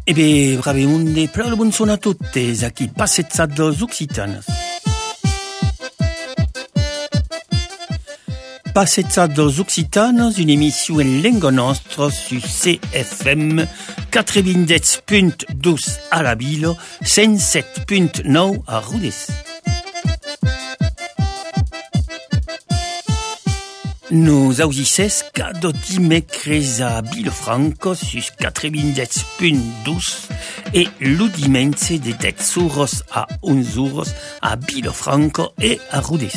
E beh, brave, un plaudo buongiorno a tutti, qui Passezzados Occitanos. Passezzados Occitanos, une émission en langue nostra su CFM 90.12 à la Ville, 107.9 à Rodez. Nos audices cada dimecres a Vilafranca sus 90.12 et le dimanche de 10 horas a 11 horas a Vilafranca et à Rodez.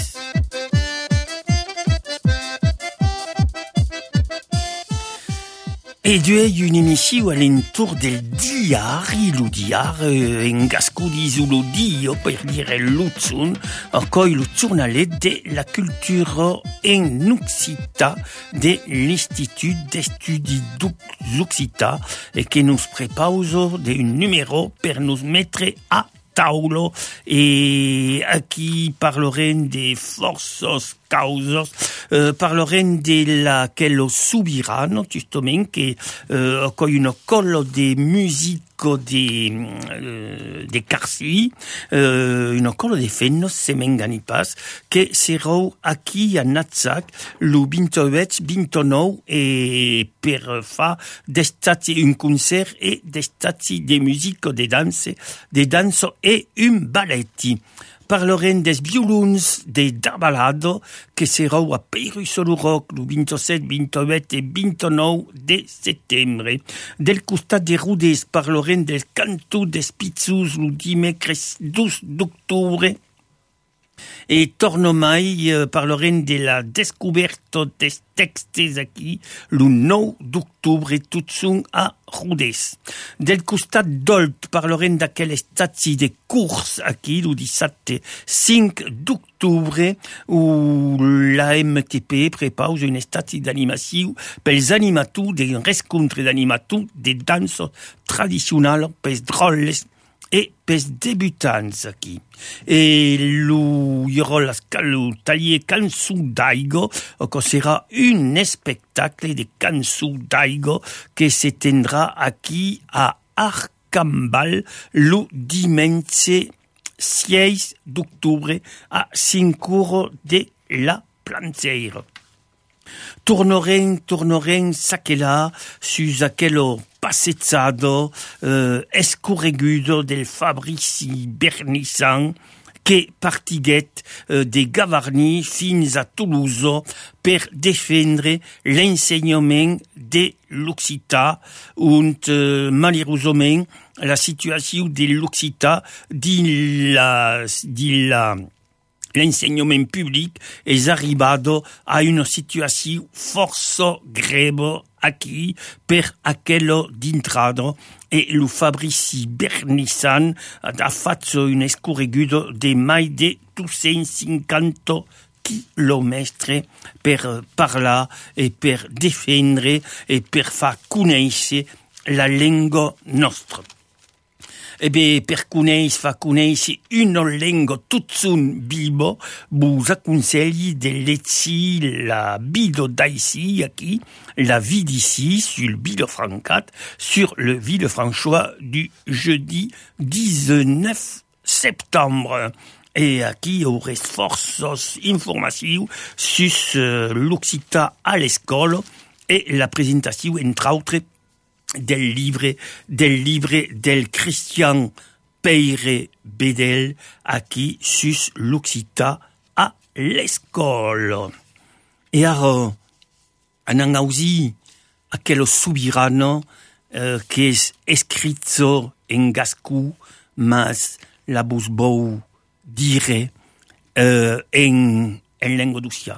E duei une émission à l'entour del diari, lo diar, en gascou disu lo dio, per dire l'utzun, accueille le journal de la culture en Occita de l'Institut d'Estudis d'Occita et que nous prépare d'un numéro per nous mettre à taulo et à qui parlerem de forces causas, parlerem de laquelle subirano, justement, que accueille une colle de musique de Carci, une colle de fennos semenganipas, que sera aquí a Natzac, le 28, 29, et per fa d'estati un concert et d'estati de musique de danse et un balletti. Parlerem des violons de Dabalado, que sera a Peirusolo Rock le 27, 28 et 29 de setembre. Del costat de Rodez parlerem del canto des Pizzos le dimecres 12 d'octubre. Et tornomai parlerem de la descoberta des textes aquí le 9 d'octubre tout son a Rodez. Del costat d'Olt parlerem d'aquel estati de course aquí le 17 5 d'octubre où la MTP prepara un estati d'animació pels animators d'un rescontre d'animators de dansa tradicional pels drolles et pels debutants aquí. Et il y aura le taller Cançó d'Aigo, que sera un spectacle de Cançó d'Aigo que se tendra aquí à Arcambal le dimanche 6 d'octubre à 5 heures de la Planteira. Tornerem s'aquela sus aquello passezzado escorregudo del Fabrici Bernissan que partiguet de Gavarnie fins a Toulouse per defendre l'enseignement de l'Occità und malheureusement la situation de l'Occità dins l'enseignement public est arrivado a une situation força greve aquí per aquello d'intrado e lo Fabrici Bernissan ha fatto un escorregudo de mai de 250 chilometri per parlar e per defendre e per far conèixer la lingua nostra. E beh, per fa conèixer una lingua tot son vivo, vos aconselli de llegir la vida d'ici, aquí, la vie d'ici, sur le Vilafrancat, sur le Villefranchois du jeudi 19 septembre. Et aquí hi haurà forces informacions sur l'Occità à l'école et la présentation, entre autres, del livre del Christian Peire Bedel aquí sus l'Occità a l'école. E ara anant ausi aquello subirano que es escrito en gascú mas la busbou dire en lengua d'Uccia.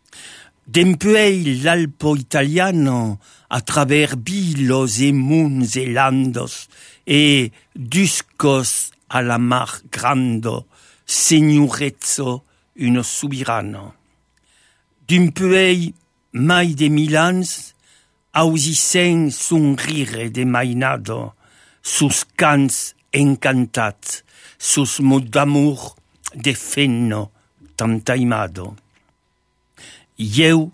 Dempuei l'Alpo italiano a travers bilos e muns e landos e duscos a la mar grando, señorezzo uno subirano. Dempuei mai de milans ausissent sonrire de mainado, sus cants encantats, sus mots d'amour de fenno tantaimado. Eu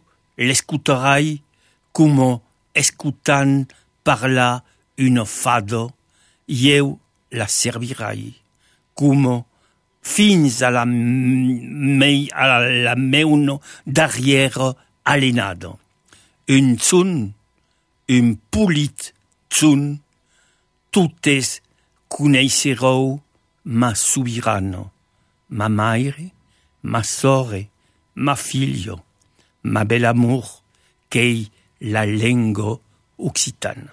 l'escuterai como escutant parlar un fado io la servirai, come fins a la meuno darrière alenado. Un zun, un pulit zun, tutes coneixerou ma subirano, ma maire, ma sore, ma figlio, ma bel amour, qu'ei la lengua occitana.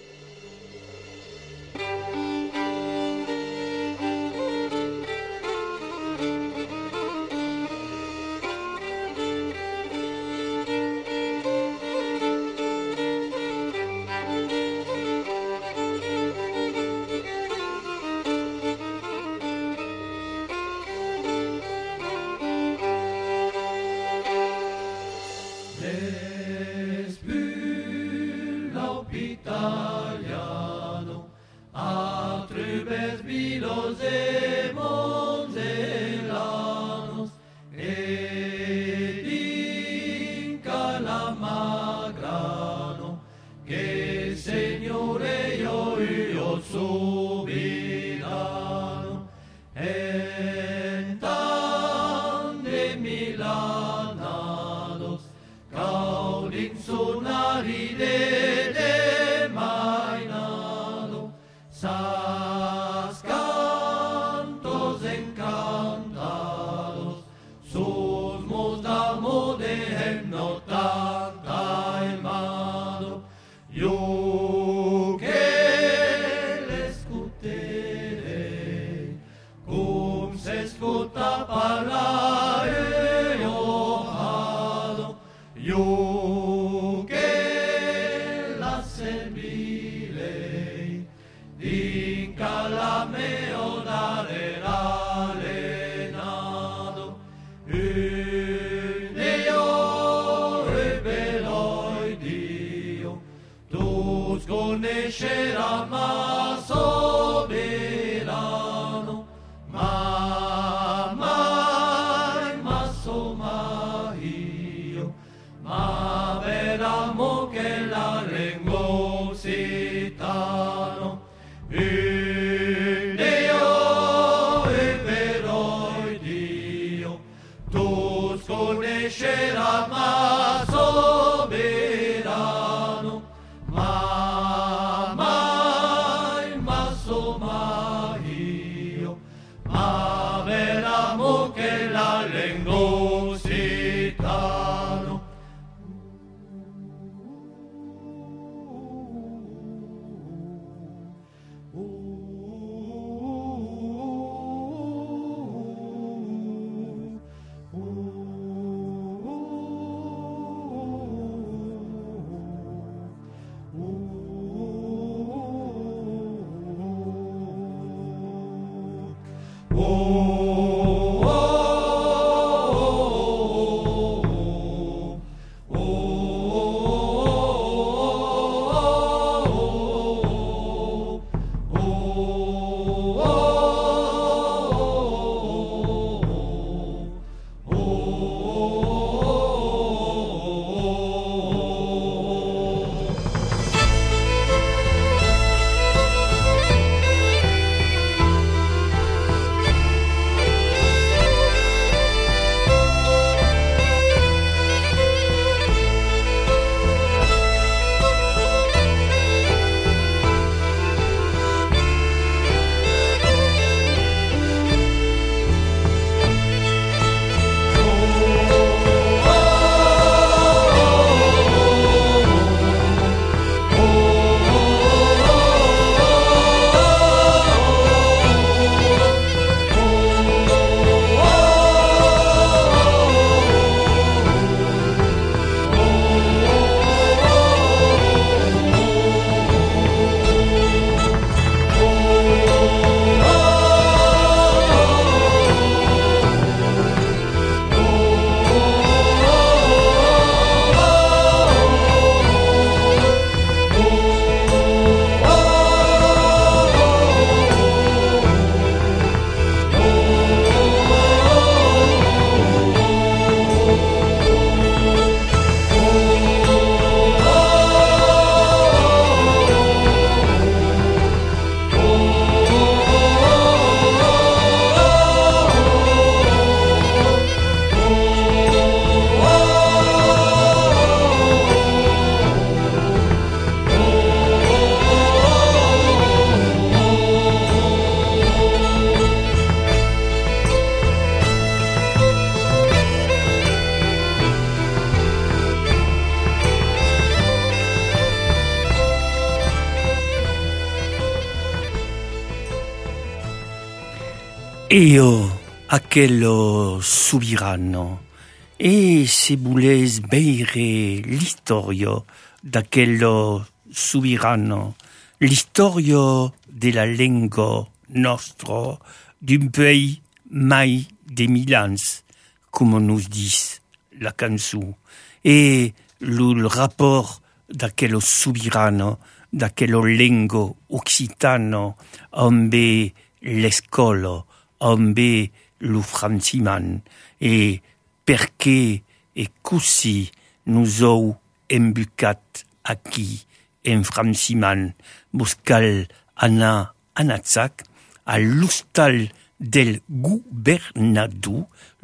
Io, aquello sovrano, e se voles beire l'istorio d'aquello sovrano, l'istorio della lingua nostra, d'un pays mai de 1000 ans, come nous dit la canzone, e le rapport d'aquello sovrano, d'aquello lingua occitano, ambe l'escola, ambe lo franciman, e perché e così nous ho embucat aquí en franciman, buscal anar a Natzac, a l'hostal del gouvernadour,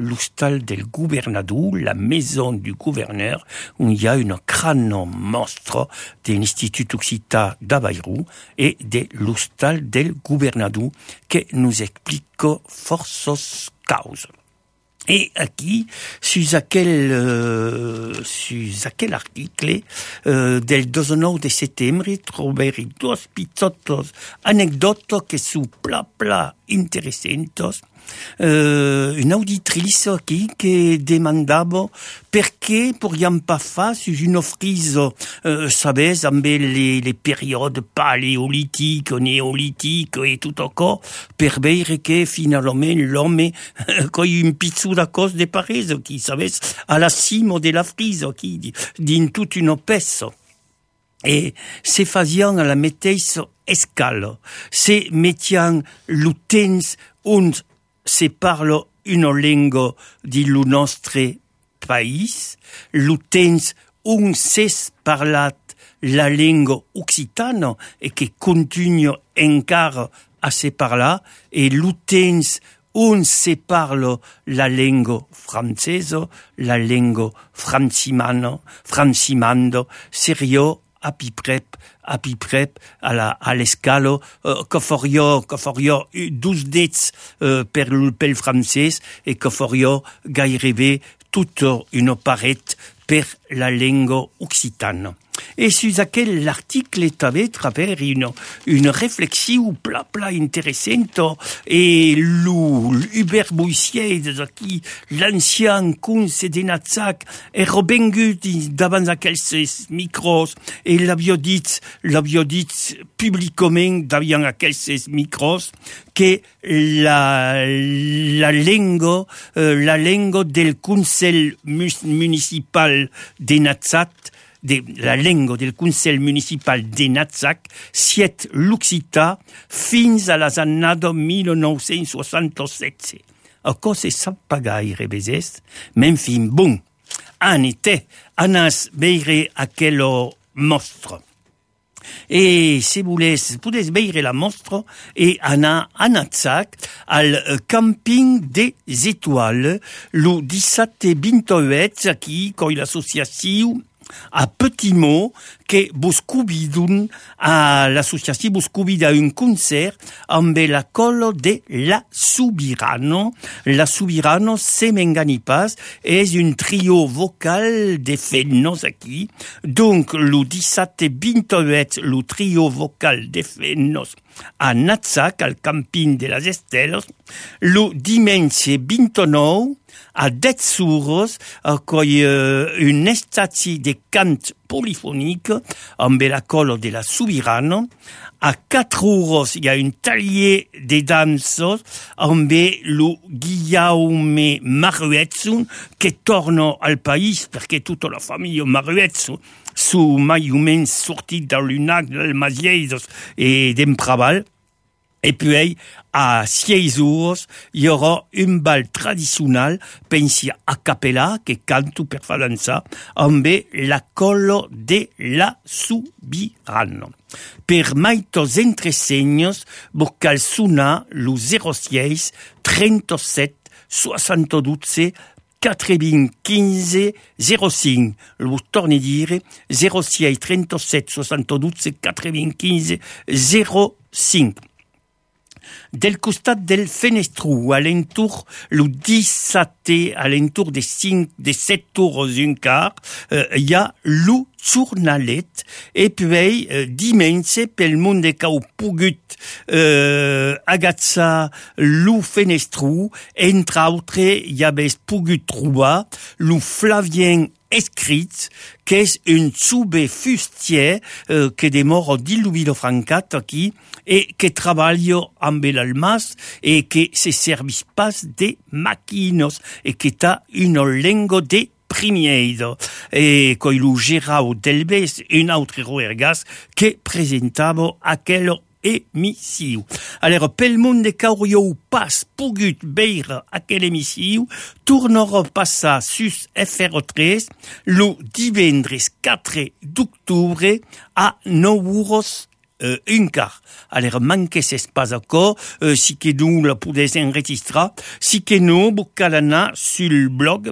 la maison du gouverneur, où il y a une crâne monstre de l'Institut Occita d'Abayrou et de l'hostal del gouvernador que nous explique forces causes. Et aquí, sur aquel article del 19 de settembre, troverì dos pizzottos anecdotos que su pla interessantos. Une auditrice qui demandava perché pourrions pas faire sur une frise, savez, amb les périodes paléolithiques, néolithiques et tout encore, per veire que finalement l'homme coi un pizzo da cos de Paris, qui savez, à la cime de la frise, qui din toute une peste. Et se faisant à la mateixa escala, se mettiant l'utens und se parla una lingua di lo nostre país, l'utens un s'es parlat la lingua occitana e che continua encara a se parlar, e l'utens un se parla la lingua francesa, la lingua francimando, serio a pi prep à l'escalo, que faria 12 dets pel francès et que faria gairebé toute une paret per la lingua occitana. Et sur aquel article t'avais travers une réflexion pla intéressante, et l'Hubert Boissier qui l'ancien conse de Natzac est revengut davant aquells micros et l'avia dit publiquement davant aquells micros que la lingua del Consell municipal de Natzac, la lingua del Consell municipal de Natzac, siet l'occità fins a les années 1967. Encore se sap pas gaire bezès, men fin bon, anas veire aquello mostre. Et si podes veire la mostre et anar a Natzac al camping des étoiles, le 17 et 28 aquí, coi l'associació a petit mot que vos convidun a l'associació vos convida a un concert amb la colo de La Soubirano. La Soubirano, se m'engani pas, és un trio vocal de fennos aquí. Donc, le 17 et 28, le trio vocal de fennos a Natzac, al camping de las Esteles. Le dimanche 29, a 10 euros, une estatie de cant polyphonique amb la colo de La Soubirano. A 4 euros, il y a un taller de danses amb le Guillaume Maruetzu, que torna al país, perquè tota la família Maruetzu su mai o menys sortit de l'UNAC, del Masieidos et d'Empraval. Et puis, à 6 euros, il y aura un bal traditionnel, pensi a capella, que canto per fa dansa, amb la colo de La Soubirano. Per maitos entresenyos, vos cal sonar lo 06 37 72 95 05. Lo torne a dire 06 37 72 95 05. Del costat del fenestru, alentour lo dissate, alentour des 7 heures un quart, y a lo journalet, et puis dimense pel mont de cau pugut agazza lo fenestru, entre autres, y avès pugut trobar lo Flavien escrit, qu'est un soube fustier que demora d'Iluvilo Francat aquí, et que treballa amb l'almas, et que se servis pas de maquinos, et que ta une lengo de primieiro, e coilu Gerau Delbes, un autre roergas, que presentava aquel émission. Alors, pel món de Caurio pas pogut veire aquel émission, tornarà passar sus FR3 lo divendres 4 d'octubre a 9 euros un quart. Alors, manquesses pas encore, si que nous la pouvez enregistrer, si que nous, vous cal anar sur le blog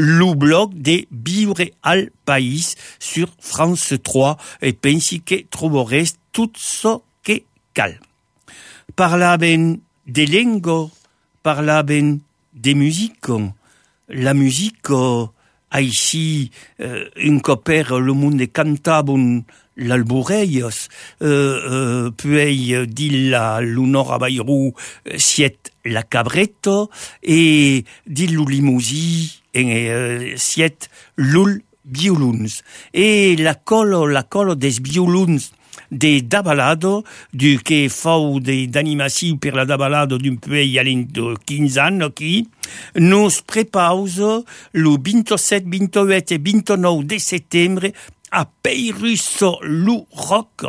de Vivre al País sur France 3, et pensi que trouverez tout ce que cal. Parlaven de lengo, parlaven de musique. La musique a ici un coper le monde cantaven l'alboreios, puis dilla l'unora bairou siet la cabretto, et dillu limosi siet l'ul violuns. Et la colo des violuns de Dabalado, du que fau d'animació per la Dabalado d'un pays alent de 15 ans aquí, nos prepausa lo 27, 28 et 29 de setembre a Peyrusso lo Rock,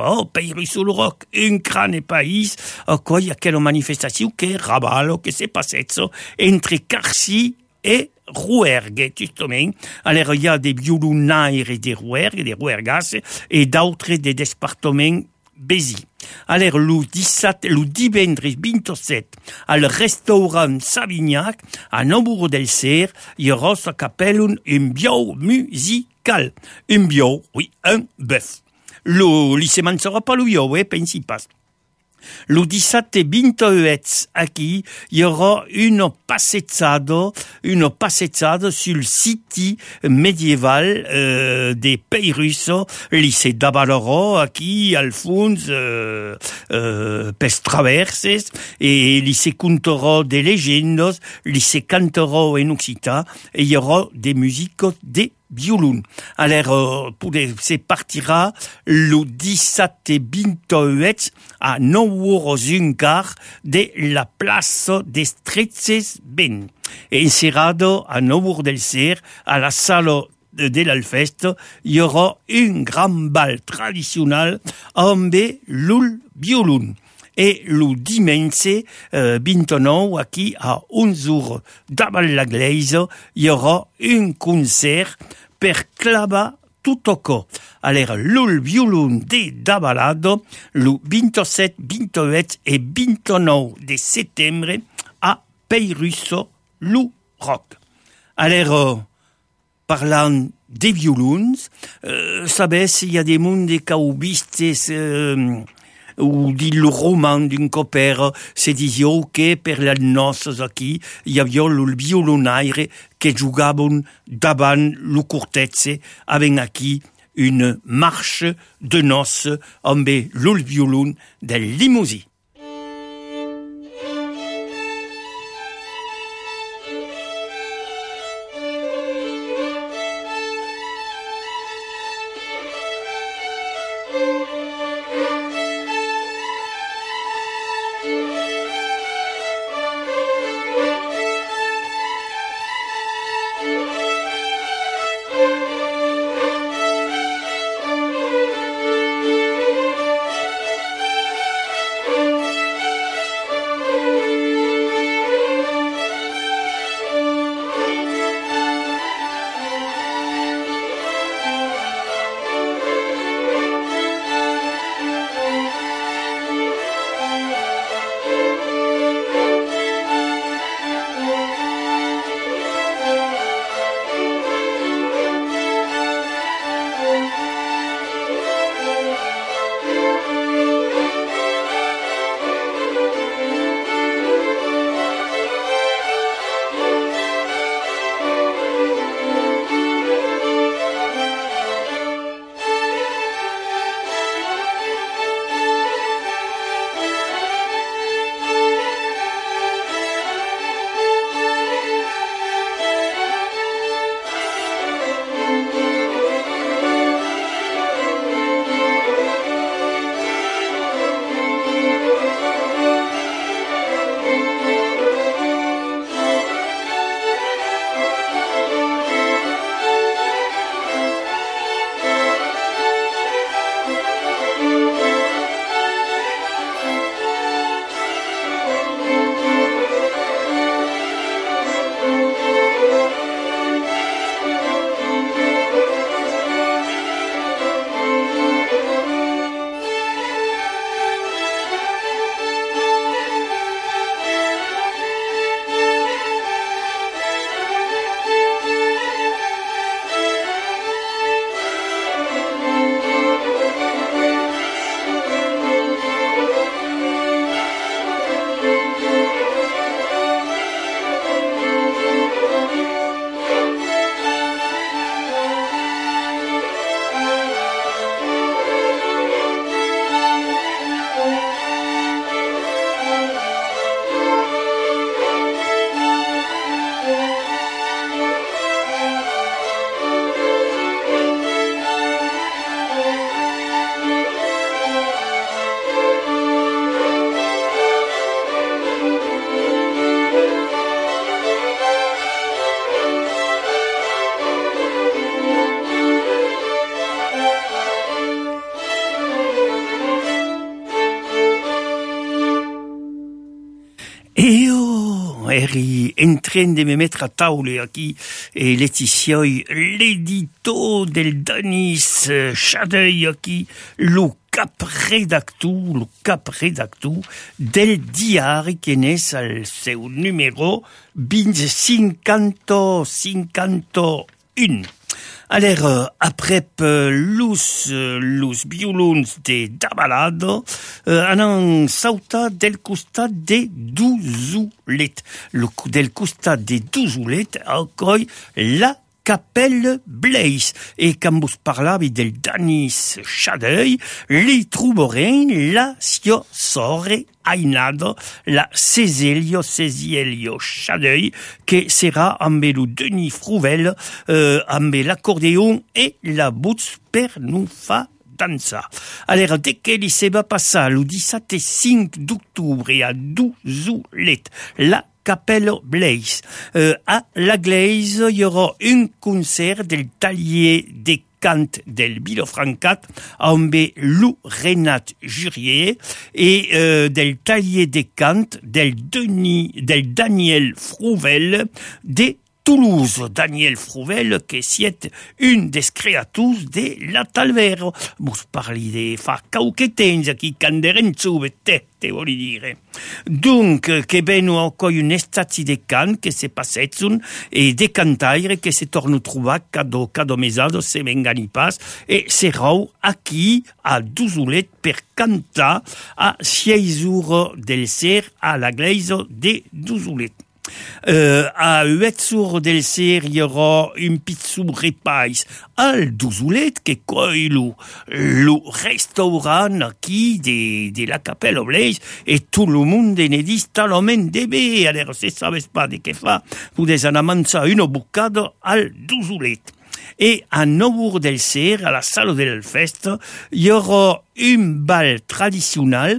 un gran país, quoi y a quelle manifestation que rabalo, que se passetzo entre Carcy et Rouergue, justement. Alors, il y a des violonaires et des Rouergas, et d'autres des départements Bézi. Alors, le divendres 27, al restaurant Savignac, à Nambour del Cer, il y aura ce qu'appelle un bio musical. Un bio, oui, un bœuf. Le lycée ne sera pas le bio, pensi pas. Le 17 28 aquí, il y aura une passezzada sur le site médiéval des Pays Russes, lycée d'Abaloro, aquí, Alphonse, Pestraverses, et lycée Contoro des légendes, lycée Cantoro en Occitan, et il y aura des musiques des violon. Alors, se partira le 17 28 à 9 euros un quart de la place des Stretzes Ben. Encerrado à 9 euros del Cer, à la salle de l'Alfest, il y aura un grand bal traditionnel amb l'ul violon. Et le dimanche 29, aquí à 11 heures davant la glaise, il y aura un concert per clava tutto. Alors, l'ul violon de Dabalado, le 27, 28 et 29 de septembre à Peyrusso, le Rock. Alors, parlant des violons, sabes, il y a des mondes qui ont vistes, ou dit le roman d'un copain, se disait que per les noces aquí, il y avait le violonaire que jugaven davant le cortese, avec aquí une marche de noces amb le violon de Limousin. eri en train de me mettre à taule aquí et Laetitia, l'édito del Danis Chadeuil aquí, le cap redactu del diari que n'est al seu numéro 50-51. Alors, après los violons de Dabalado, anan sauta del costat de Duzulet. Del costat de Duzulet, accueille la Capelle Blaise. Et quand vous parlez del Danis Chadeuil, li trouverez la sio sore ainado, la Césilio Chadeuil, que sera amb le Denis Frouvel, amb l'accordéon et la bouts per nous fa dansa. Alors, dès que se va passer le 17 d'octobre à Duzulet, la Capelle Blaise. À la Glaise, il y aura un concert del taller des cant del Vilafrancat amb Lou Renat Jurier et del taller des cant del Daniel Frouvel de Toulouse. Daniel Frouvel, que siet un des creators de la Talvero. Vos parli de fa cauquetens aquí, canderenzu, te voli dire. Donc, que beno ancoi un estati de cant que se passetzun e de cantaire que se torno trobar cado mesado se vengani pas e serau aquí a Duzulet per cantar a 6 jours del ser a la Glaise de Duzulet. À 8 jours del ser, il y aura un petit repais al Duzulet que coi le restaurant aquí de la Capelle Blaise et tout le monde ne dit tellement de bé. Alors, si vous ne savez pas de quoi fa, vous devez en mangiare une bocado al Duzulet. Et à 9 jours del ser, à la salle del fest, il y aura un bal traditionnel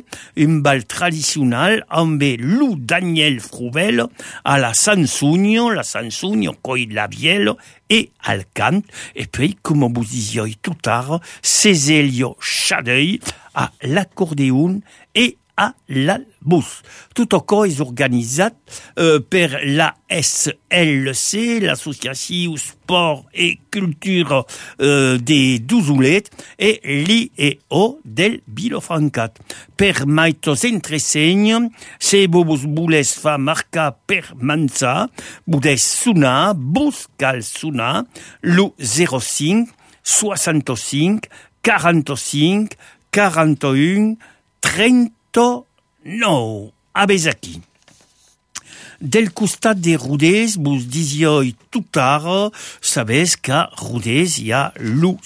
amb Lou Daniel Frouvel à la Sansugno, coi la vielle et al cant. Et puis, comme vous disiez tout tard, Césilio Chadeuil à l'accordéon et a l'albus. Tout encore est organisé per la SLC, l'Association Sport et Culture de Duzulet, et l'IEO del Vilafrancat. Per maitos entresegn, se vos voulez fa marca per manza, voulez sonar, cal sonar, le 05 65 45 41 30 no, abezaki. Del costat de Rodez, vous disiez tout tard, savez qu'à Rodez, il y a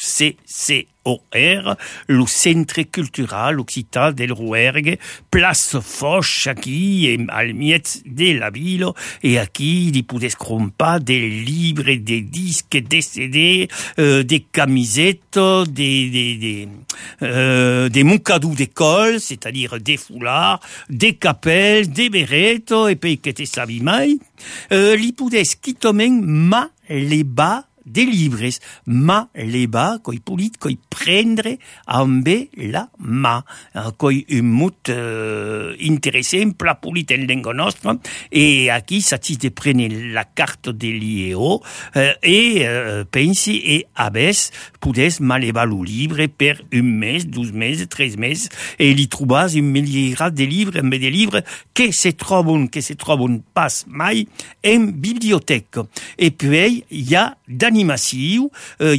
l'UCCOR, le Centre Cultural Occitan del Rouergue, place Foch, aquí, al miet de la ville, et aquí, il pouvez crompar des livres, des disques, des CD, des camisettes, des moucadous d'école, c'est-à-dire des foulards, des capelles, des bérettes, et puis que te savi mai, li pouvez quitomen ma les bas des livres, ma les bas, coi polit, coi prendre amb la ma, coi un mot intéressant, pla polit en lengo nostra, et aquí s'atis de prendre la carte de l'IEO, et pensi, et abes, podes malevar le livre per un mes, 12 meses, 13 meses, et li trobas un miliard de livres, mais des livres que se troben pas mai en bibliothèque. Et puis, il y a d'animation,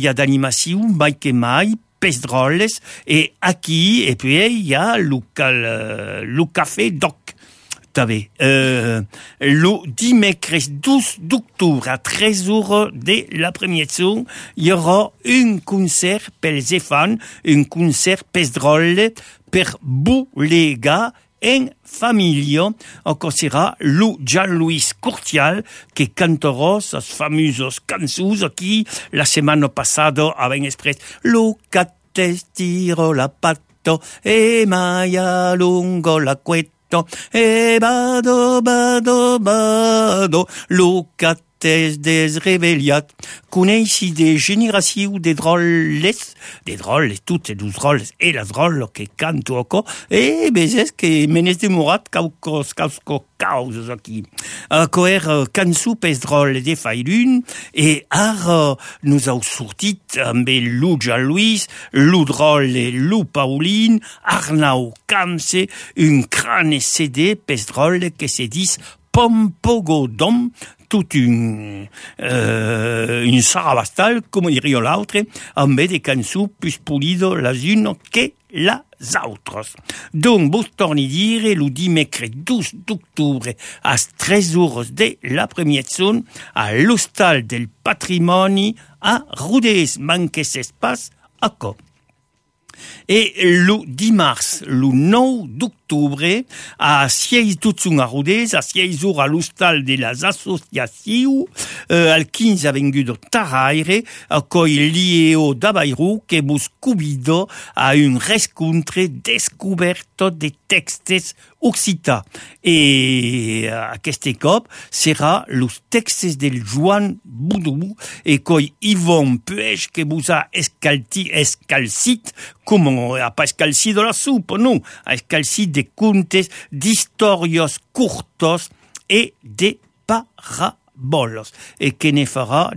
mai que mai, pes drôles, et aquí, et puis, il y a le café doc. Le dimecres 12 d'octobre à 13 heures de l'après-midi, il y aura un concert pels enfants, un concert pes drôle per vous les gars en famille. Encore sera le Jean-Louis Courtial que canterà ses fameuses cançons qui la semaine passada avaient exprès lo cates tiro la pato e maya lungo la cueto e bado, lo cates tes desrebelliat. Coneixi de generació de drolles, toutes dus drolles, e las drolles que canto aco, e bezes que menes demorat causas aquí. Coer cançó pes drolles de failun, e ara nous au sortit amb Lou Jean-Louis, Lou Drolle, Lou Pauline, Arnau Camse, un crâne CD pes drolles que se dis Pompogodom, toute une sarabastal, comme dirait l'autre, amb des cançons plus polides les unes que les autres. Donc, vos torni dire, le dimecres 12 d'octobre, à 13 heures de l'après-midi, à l'hostal del patrimoni à Rodez, manques espace à co. Et le dimanche, le 9 d'octobre, à 6 à Rodez, à 6 heures à l'hostal de les associations, al 15 avenue de Taraire, a coi lieo d'Abairou, que vos convido a une rencontre descoberta de textes occitans. Et à aquest cop sera los textes del Joan Boudou, et coi Yvon Puech, que vous a escalcit, como a pas escalcit de la soupe, non, a escalcit de contes, d'historios curtos et de parabolos, et que ne fera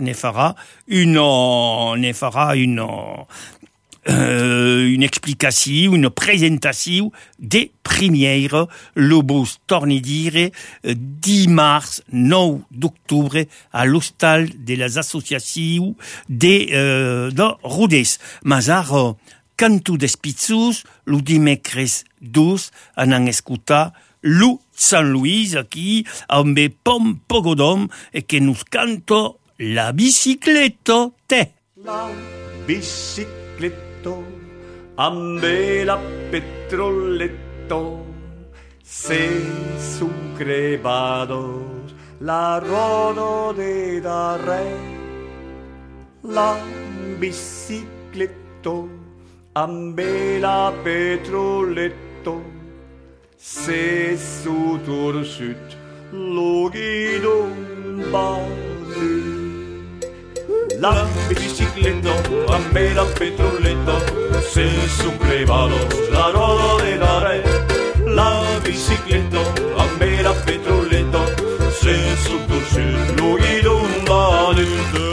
une explication, une présentation des premières, le beau torni dire, dimanche 9 d'octobre à l'hostal de les associations de Rodez. Mazar, canto d'espitzus, le dimecres 12, en escutar Lou Saint-Louis, aquí, amb Pompogodom, et que nous canto la bicicleta te. La bicicleta, amb la petroletto, se son crevados la roda de darrer. La bicicleta, amb la petroletto, se su torsut lo guidon badu. La bicicleta, amb la petroletto, se son crevados la roda de darrer. La bicicleta, amb la petroletto, se su torsut lo guidon badu.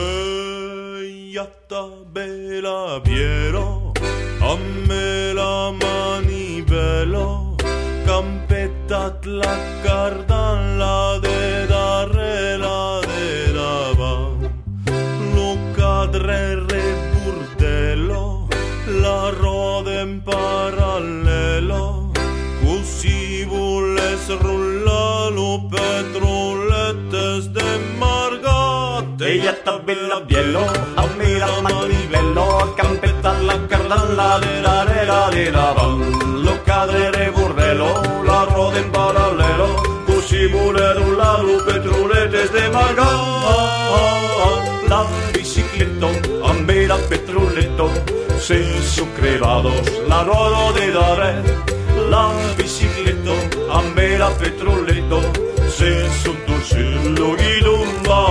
Deiata bella biero, amme la manivela, campettat la cardan la de darre la de davant, lo cadre reburdello, la roda in parallelo, così voles rullalo petrolettes de margate. Ella sta bella biello, a me la manivello, campetta la cardalla de davant, lo cadere burdello, la roda in parallelo, così vuole rullalo petrolettes de margate. La bicicleta, a me la petroletto, se son crevados la roda de darrer. La bicicleta, a me la petroletto, se son torcello guidon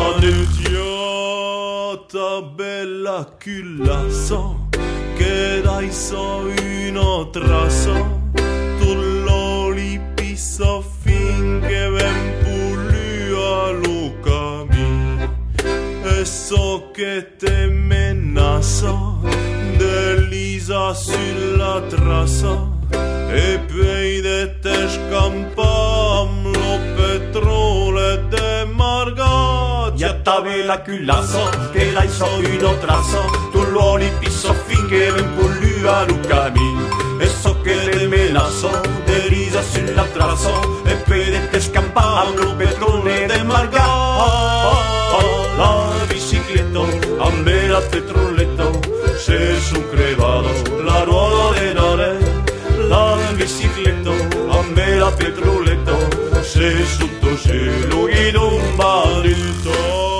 ta bella cullassa, che dai so una trassa, tu l'oli pissa finché ven pulù allo cammino, e so che te menassa, delisa sulla trassa, e poi de te scampam lo petrole de margat. Ja t'ave la culasso, che la so una trasso, tu l'oli pisso finché ven pullua lo cammino, e so che te menasso, de risa sulla trasso, e poi de te scampam lo petrole de margat. La bicicletta, a me la petroletto, se son crevados la ruoda de darrer. La bicicletta, a me la petroletto, se sotto cielo in un barito.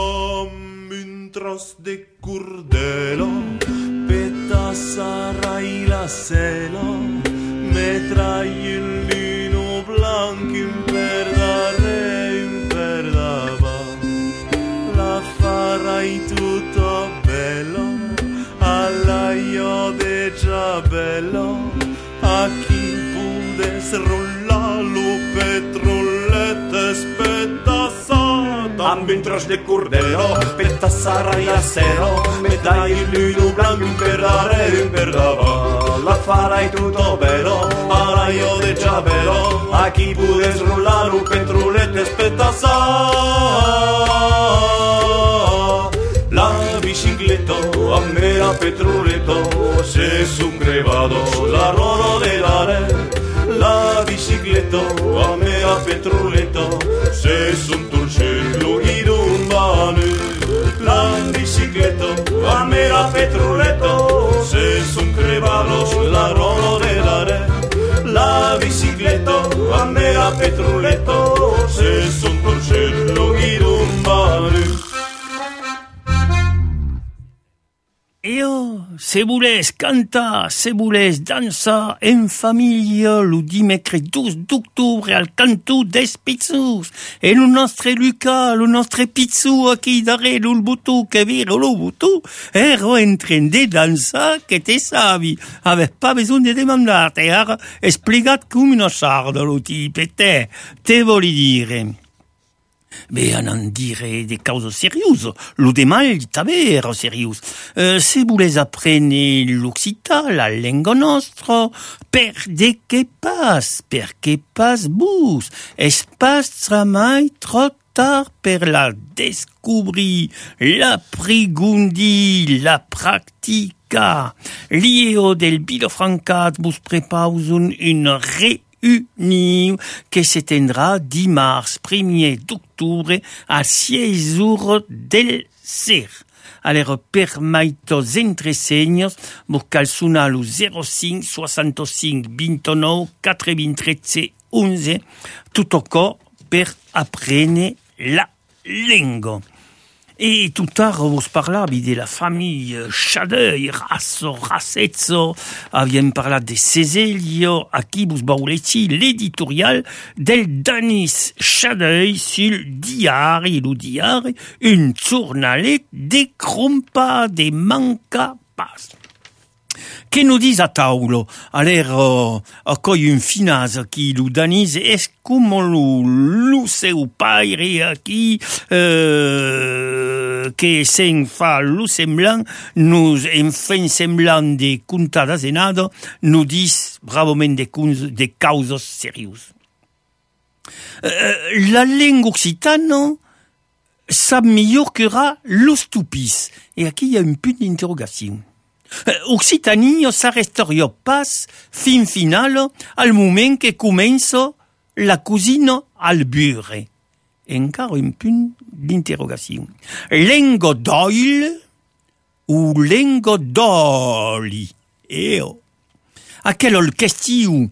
Tras de curdelo, peta sarai la sela, me trai il lino blanco in perdare, in perdava. La bello, aquí pudes rular lo petrolete spettazzata. Amb un tros de cordero, petazzara e acero, me dai il luno blanco in perdare, in perdava. La farai tutto vero, ara io de già vero, aquí pudes rular lo petrolete spettazzata. La bicicleto, a me la petroleto, se son crevado, la rolo de dare. La bicicleto, a me la petroleto, se son torcello y dumbane. La bicicleto, a me la petroleto, se son crevados, la rolo de dare. La bicicleto, a me la petroleto, se son torcello y dumbane. Io, se voulez cantar, se voulez dansa en famiglia lo dimecres 12 d'octubre al canto des Pizzous. E lo nostre Luca, lo nostre Pizzou aquí darrere il botto che vero lo botto, ero en train de dansa che te savi. Ave pas besoin de demandarte, ara esplicat come una sarda lo tipe, te voli dire. Beh, a non dire des causes serieuses. Lo demal davvero serious. Se voulez apprendre l'occitan, la lingua nostra, perché pas bus. Es pas mai trop tard per la descobrir, la prigundi, la practica. L'io del Vilafranca vos prepausun une réunion que s'éteindra dimanche 1er d'octobre à 6 heures del ser. Alors, permaitos entresenyos, vos calçonar lo 05 65 29 93 11, tout au corps per apprendre la lingua. Et tout tard, vos parlavi de la famille Chadeuil, Rassezzo, avien parlat de Ceselio, a qui vos bauleti l'éditorial del Danis Chadeuil sur diari, lo diari, un journalet de crompa, de manca pas. Che nous dis a taulo? Alors, accoi un finas qui lo danis es como lo seu paire aquí, que sen fa lo semblant, nous en fin semblant de contada zenado, nous dis bravament de causes serious. La langue occitane sap millor que ra los tupis. Et aquí il y a un punt d'interrogation. Occitanie s'arresteria pas fin final al moment que comença la cuisine al beurre. Encara un punt d'interrogation. Lengo d'oil ou lengo d'oli? Aquella question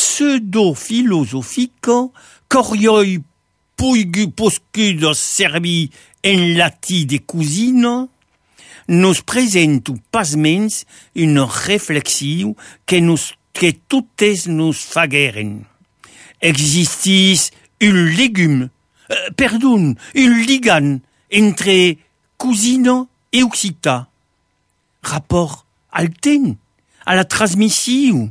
pseudo-philosophique qu'orioi poscudo servi en lati de cuisine nous présente pasmens une réflexion que toutes nous fagueren. Existis un légume, une ligane entre cuisine et occita. Rapport al temps, à la transmission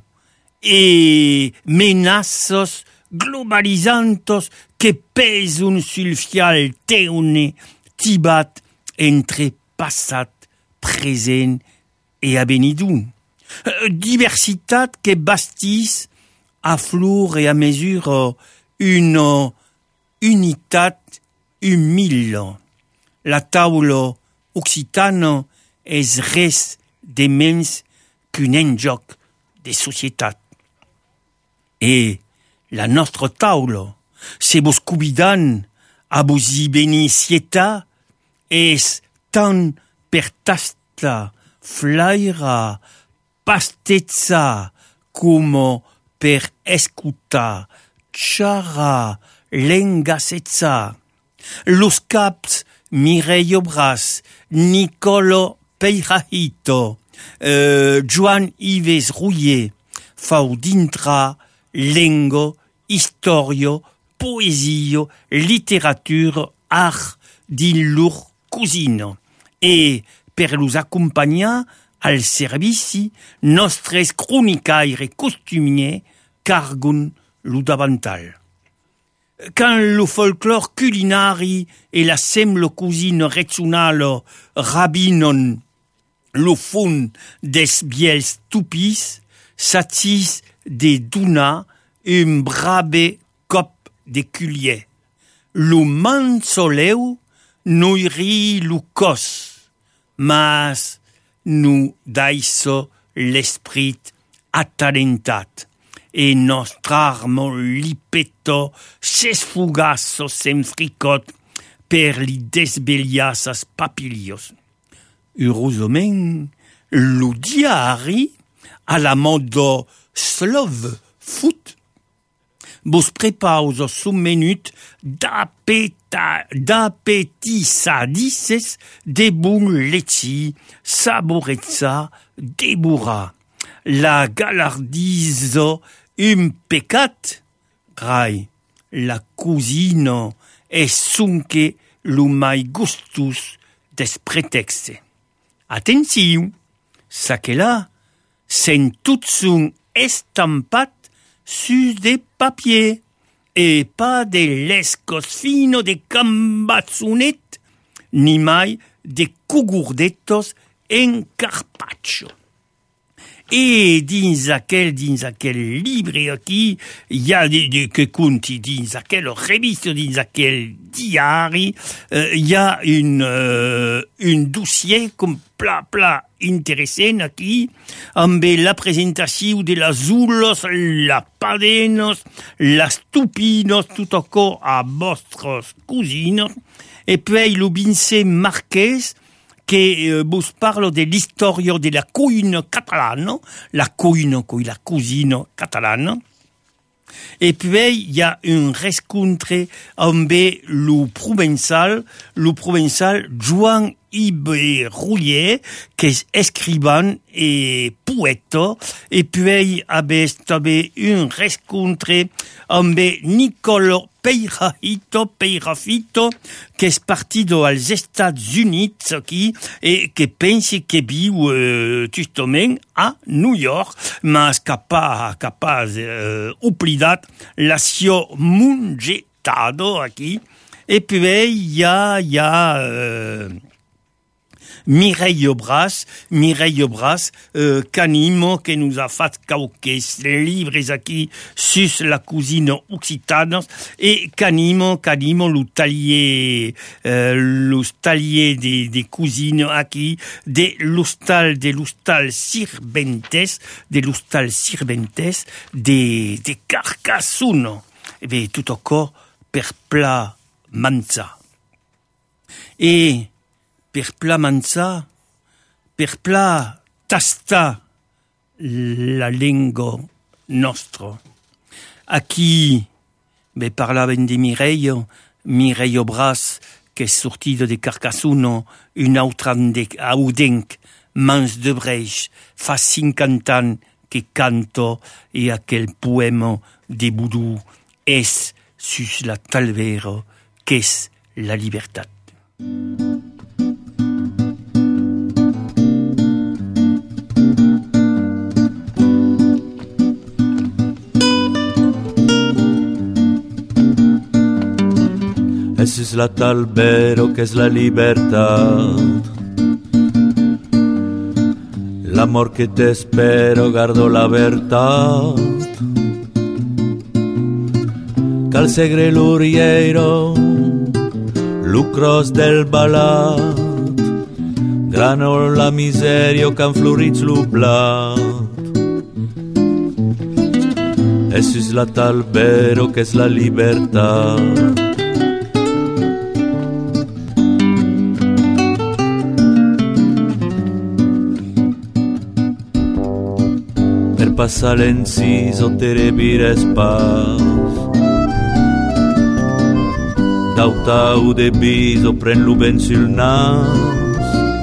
et menaces globalisantes que pesun sul fial teone tibat entre passat, présent et abenidou. Diversitat que bastis à flor et à mesure une unitat humile. La taula occitane es res de mens qu'un enjoc de societat. Et la nostra taula, se vos cubidan a vos i benicieta, es tan per tasta, flaira, pastezza, como per escuta, chara, lengasezza. Los caps Mireio Bras, Nicolo Peirajito, Joan Ives Rouillet, fau dintra, lengo, historio, poesio, literature, art, din lur cusino. E per los accompagnar al servici nostres cronicaires costumiers cargun lo davantal. Quand le folklore culinari et la semble cuisine regionale rabinon lo fond des biels tupis, s'attis de duna un brabe cop de culier. Lo mansoleu noiri lo cos, mas nu daiso l'esprit atalentat. E nostrarmo lipeto s'esfugasso s'enfricot per li desbeliassas papilios. Heureusement, lo diari a la modo slov foot vos prepausos un minut d'apetisadices de bon leci saborezza debura. La galardizo un pecat, rai, la cusino es sunque lo mai gustus des pretexte. Attenziu, sa que là, sen tout son estampat sus de papier, et pas de lescos fino de cambazzunet, ni mai de cugourdetos en carpaccio. Et dins aquel libre aquí, il y a que conti dins aquel reviste, dins aquel diari, il y a un dossier comme pla intéressant aquí, amb la presentació de las ulos, la padenos, las tupinos, tout encore a vostros cusinos, et puis le bince marquès, que vos parlo de l'historia de la cuina catalana, la cuisine catalana. Et puis, il y a un rencontre avec le provençal Joan Yves Roulier, qui est écrivain et poète. Et puis, avec un rencontre avec Nicolas Peirafito, qui est parti aux États-Unis, et qui pense que vit justement à New York, mais capaz oublidat la sio mungetado aquí. Et puis, il y a Mireille Obras, qu'animo, que nous a fait quelques livres aquí sur la cuisine occitane, et qu'animo le taller de cuisine aquí, de l'hostal Sirventes, de Carcassonne, et bien, tout encore, per plat manza. Et, per plat manza, per plat tasta la lingua nostra. Aquí me parlaven de Mireille Obras, que est sortida de Carcassonne, une autre audenc, mans de Brecht, fa 50 ans que canto, et aquel poème de Boudou es sus la talvera, qu'es la libertat. Ese es la talvero que es la libertad. L'amor que te espero guardo la verdad. Cal segre l'urieiro, lucros del balat, grano la miserio can florits l'ublat. Ese es la talvero que es la libertad. Passa l'inciso te revires pas. Tau de biso pren-lo ben sul nas.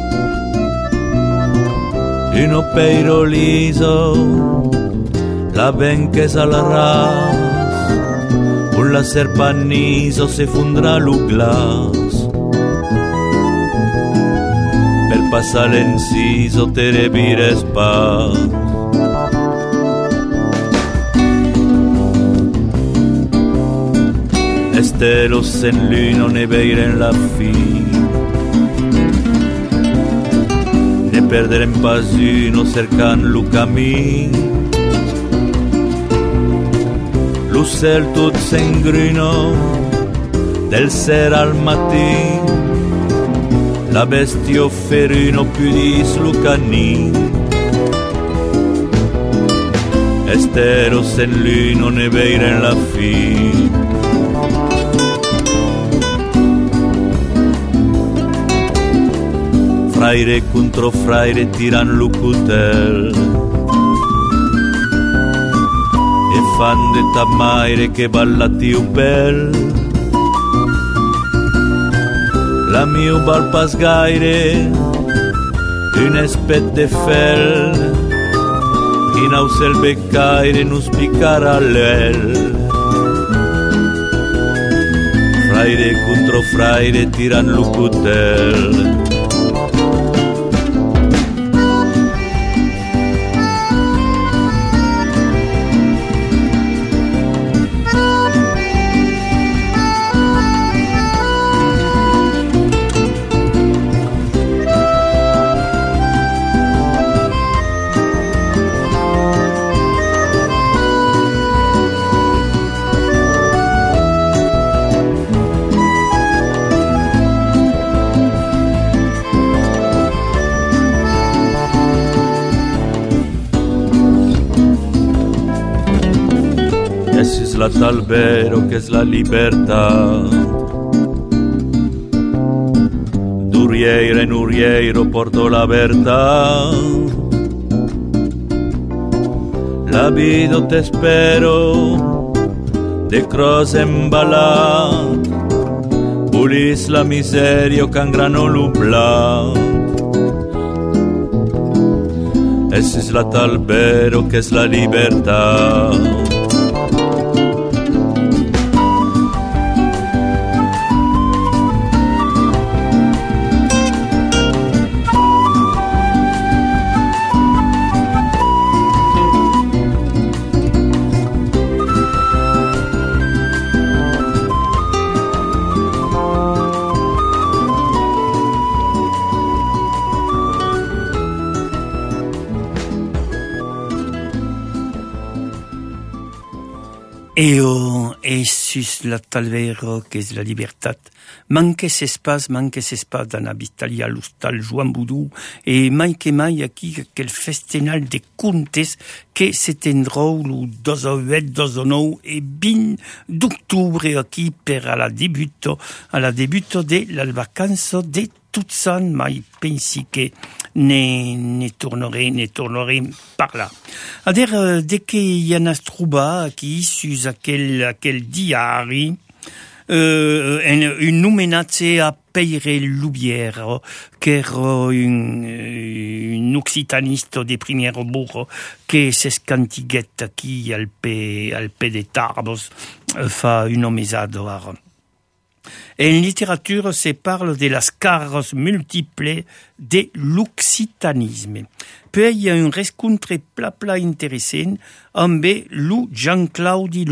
Uno peiro liso, la benques al ras. Un la serpaniso se fundrà lo glas. Per passa l'inciso te ne vires pas. Estelos en lune ne veiren la fi, ne perdrem pas uno cercant lo camí. L'ocel tot s'engruna del ser al matí, la bestia ferino pudis lo caní. Esteros en lune ne veiren la fi. Fraire contro fraire tiran lo cutel e fan de tamaire che ballatiu bel. La mio val pas gaire un espet de fel in ausel beccaire nus picara l'el. Fraire contro fraire tiran lo cutel. L'albero che è la libertà. Durieiro en urieiro porto la verità. La vida te spero de croce embalat, pulis la miseria can grano lublat. Ese es la talbero que es la libertà. Et sus la talvero que es la libertat. Manque s'espace dans habitalia l'hostal Joan Boudou et mai que mai aquí aquel festenal de contes que s'etendrou lo 2008-2009 et 20 d'octubre aquí per a la debuto de la vacanza de Tutsan, mai pensi que ne torneré par là. Ader, de que y en a trouba aquí sus aquel diari, un nomenatge a Peire Loubière, qu'era un occitaniste de premier bord que s'escantiguet aquí al pe de Tarbos fa un omesado ara. En littérature se parle de las caras multiples de l'occitanisme. Puis il y a un rescontre pla intéressant amb lo Jean-Claudi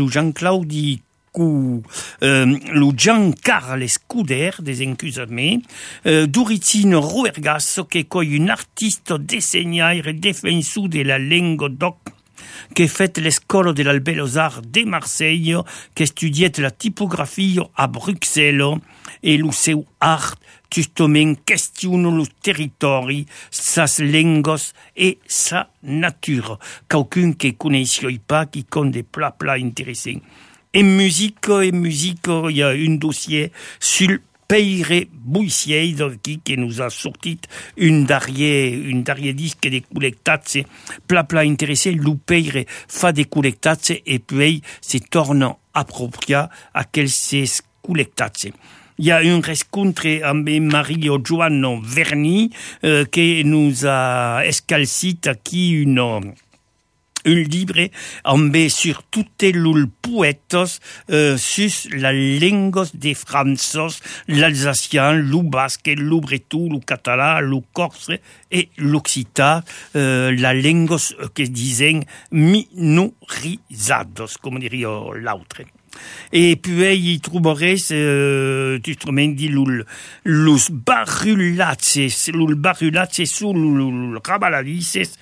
lo Jean-Carl Scuder des encusame, d'origine ruergasso que coi un artiste disegnaire et defensor de la lingua doc que fait l'école de l'Albelos-Arts de Marseille, que studiet la typographie à Bruxelles, et le seu art justement questionne le territoire, sas lengos et sa nature. Quelqu'un qui connaissait pas, qui compte des plats intéressants. En musique, il y a un dossier sur Peire Buissier qui nous a sorti un darrier disque de collectats pla intéressé. Le Peire fa des collectats et puis se torne approprié à quels ces collectats. Il y a un rencontre avec Mario Giovanni Verni qui nous a escalcit qui un livre amb sur toutes les poètes sur la langue des Français, l'alsacien, le basque, le breton, le catalan, le corse et l'occitan, la langue que disaient minorisados, comme dirait l'autre. Et puis il trouverait justement dit los barulaces sur los rabaladices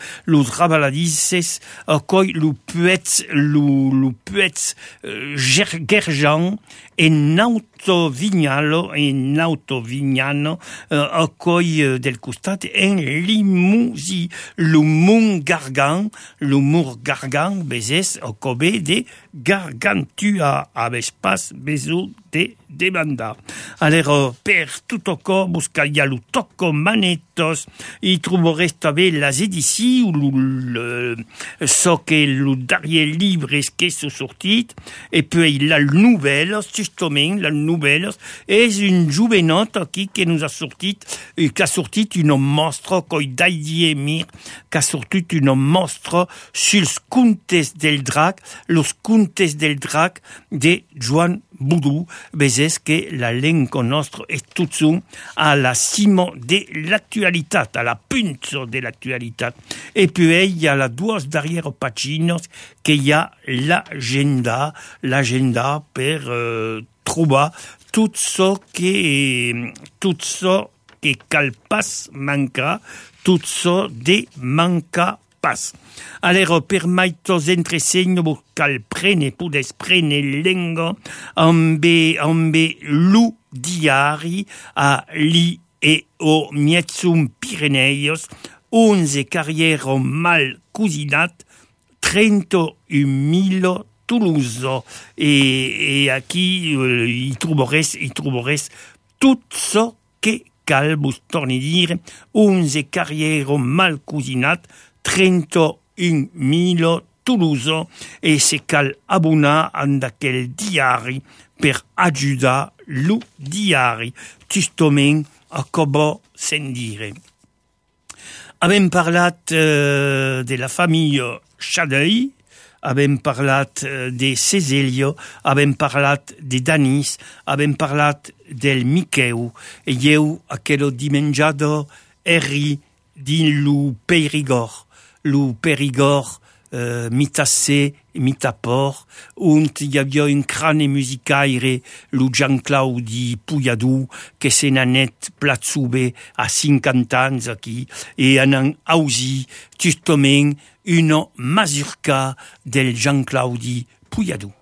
coi lo puets gerjan en autovignano coi del costat en limousi lo mont gargan bezes cobe de gargantua avec pas besoin de demanda. Alors, per tutto co buscaria lo tocco manetos, i troverez també les edicions ou so que lo darrier livres que sont sortit, et puis la nouvelle, justement, la nouvelle, és une jovenot aquí que nous a sortit une mostra coi d'Heidi Emir, qu'a sortit une mostra suls contes del drac, los contes del drac de Joan Boudou, bezes que la langue nostra est tout à la cime de l'actualité, à la punte de l'actualité. Et puis il y a la deux derrière paginas qu'il y a l'agenda per trouver tout ce que cal pas manca, tout ce de manca pas. Alors, per maitos entresegno cal pudes prene lengo ambe lu diari a li e o miezum Pireneios, 11 carriero mal cusinat, 31.000 Toulouse. Et aquí i troveres tout ce que cal vos torni dire, 11 carriero mal cusinat, 31.000 Toulouse, e se cal abona en d'aquel diari per ajudar lo diari, justament a cobo sen dire. Avem parlat de la famille Chadeuil, avem parlat de Cecilio, avem parlat de Danis, avem parlat del Miqueu, e eu aquello dimengiado eri din lo Périgord, mitacé, mitaport, und il y avait un crâne musicaire, lo Jean-Claude Pouilladou, que se n'anet platsube a 50 ans aquí, et en ausi, justement, une mazurka del Jean-Claude Pouilladou.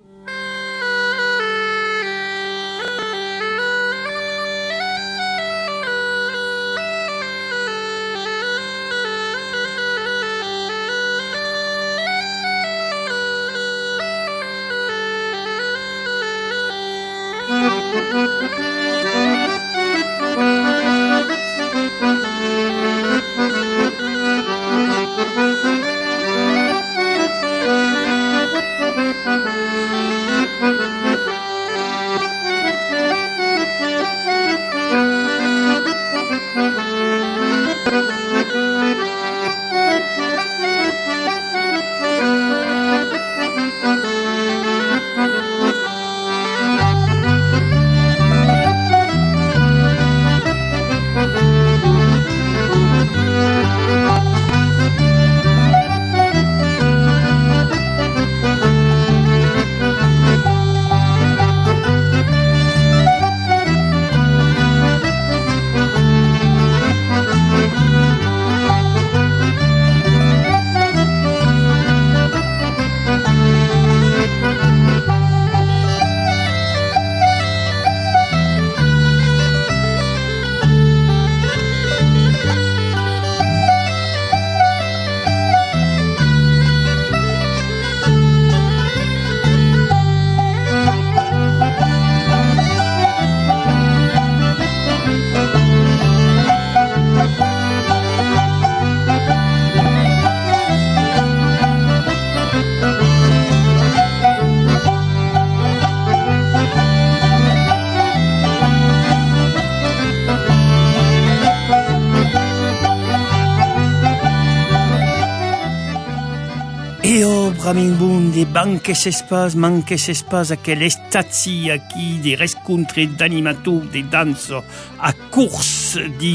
amic bunde, manques espas aquel estazi aquí de rescontre d'animator de danso a curs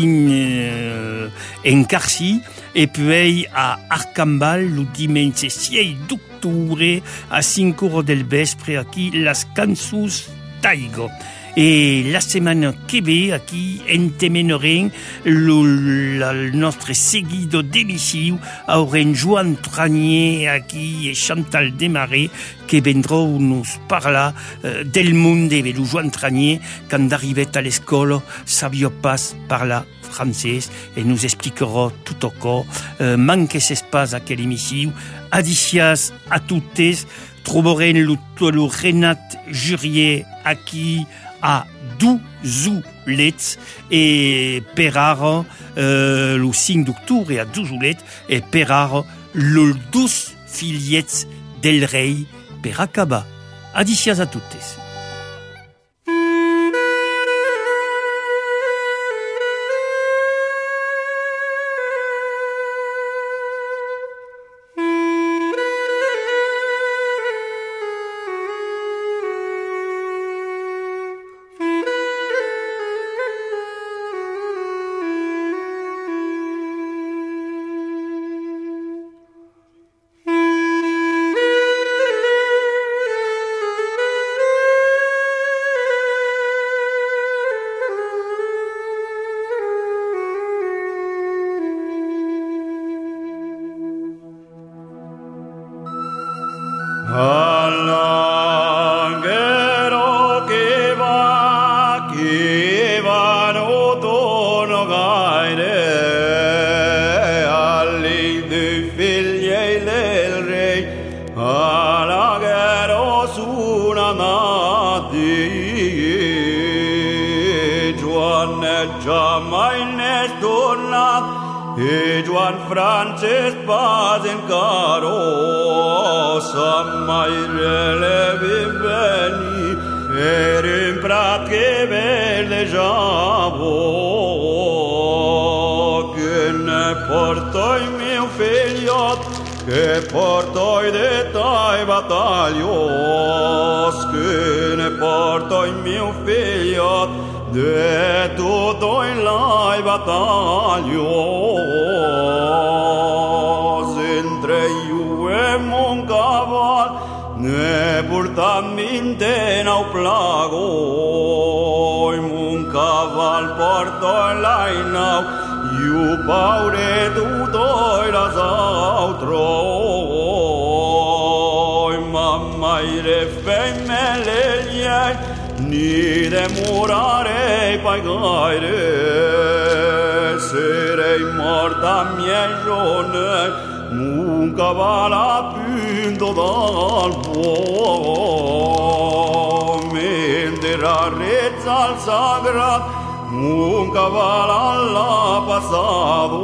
en Carsi e poi a Arcambal lo dimenche 6 d'octubre a 5 ore del vespre aquí las cançons taigo. E la setmana che ve aquí entemenorem il nostre seguido d'emissiu aurem Joan Tranier aquí e Chantal Desmarais che vendrò nos parlar del monde de Joan Tranier quand arrivet a l'escola sabia pas parlar francès e nous expliquerò tutto co manques espas a quel emissiu adicias a tuttes trobarem lo Renat Jurier aquí a Douzoulet e per lo 5 d'octubre a Douzoulet e per los 2 filiets del rei per acabar. Adicias a tuttes. E Joan Frances pas encaro sa mai relevi veni er un prat che verdeggiavo che ne portoi mio figliot che portoi de tai battaglios che ne portoi mio figliot de tutto in lai battaglios entre io e mon caval ne portam minte nauflago mon caval porto in lai nau io paure tutto in las altro mamma ire femmele liei ni demorarei pagare serei morta miei giorni un cavallo appunto dal buon mentre rarezza al sagrato un cavallo alla passato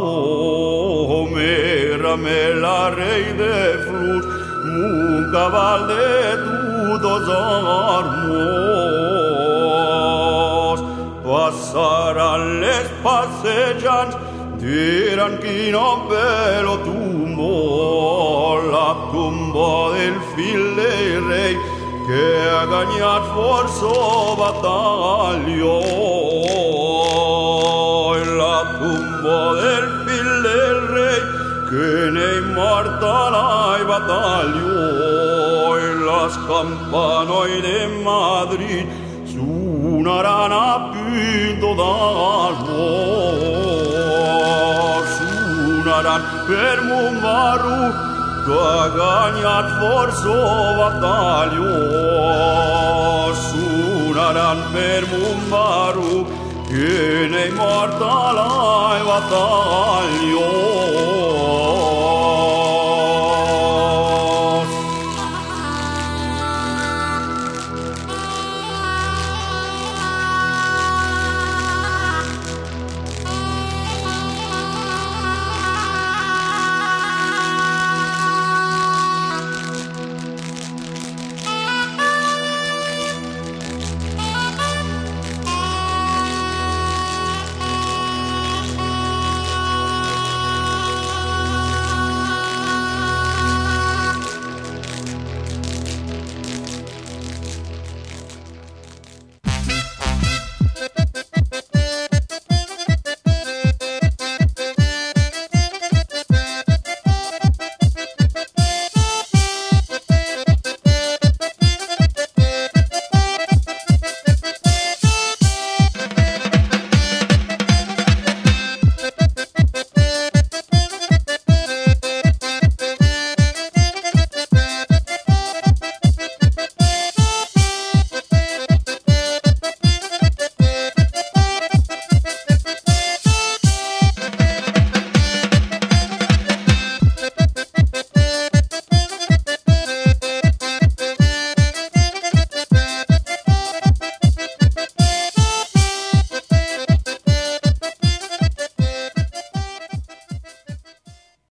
mera me la rei de flus un cavallo de tutos armos passaran les passeggianti diran chi non bello tumbo la tumba del fil del rei che ha gagnat forzo battaglio la tumba del fil del rei che nei mortalai battaglio las campanoi de Madrid suonaran appunto dal buon suonaran per Mumbaru che ha gagnat forzo battaglio suonaran per Mumbaru che nei mortalai battaglio